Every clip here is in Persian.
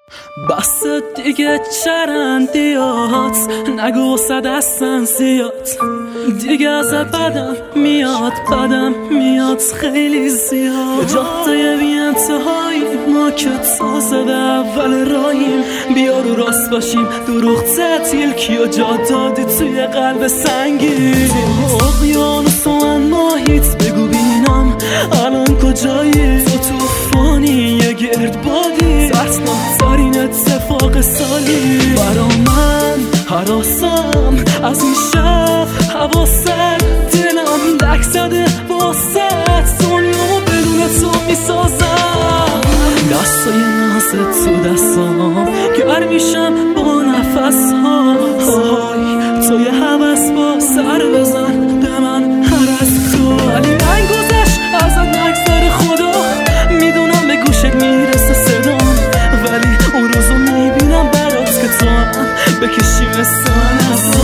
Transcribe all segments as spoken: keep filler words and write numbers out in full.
بس دیگه چرندیات نگو صد هستن زیاد، دیگه از بدم میاد بدم میاد خیلی زیاد. جاده بی انتهایی ما که تازه به اول راهیم، بیا رو راست باشیم دروغ تعطیل کیا جا دادی توی قلب سنگین. اقیانوس و من ماهیت بگو بینم الان کجایی، تو توفانی یه گرد بادی ترسناکترین اتفاق سالی. برا من حراسم از این شب حواست دلم دک زده واسط، دنیامو بدون تو میسازم. دستای نازت تو دستام گر میشم با نفس ها، تو یه حوث با سر بزن به من هر از تو. ولی من گذشت ازت نگذره خدا، میدونم به گوشت میرسه صدام، ولی اون روزو میبینم برات که تو هم بکشی مثل من از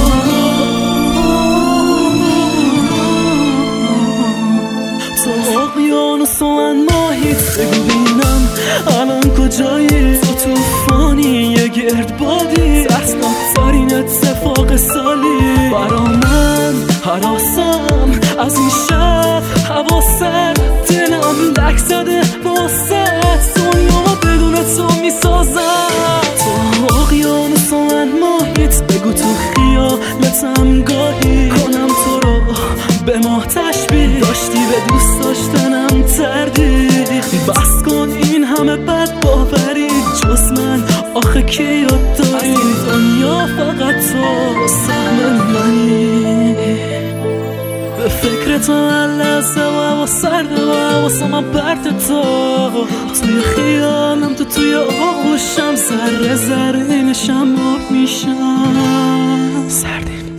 تو. اقیانوس و من ماهیت بگو بینم الان کجایی، تو توفانی یه گرد بادی ترسناکترین اتفاق سالی. برا من حراسم از این شب حواست دلم دک زده واسط، دنیا بدون تو میسازم. تو اقیانوس و من ماهیت بگو تو خیالتم گاهی کنم تو رو به ما تشبیه داشتی، به دوست داشتنم تردید. بس کن این همه بد باوری جز من آخه کی یاد داری، دنیا فقط تو سهم منی. به فکر تو هر لحظه و هوا سرده و حواسم من پرت تو، توی خیالم تو توی آغوشم ذره ذره نشم آب میشم. سردی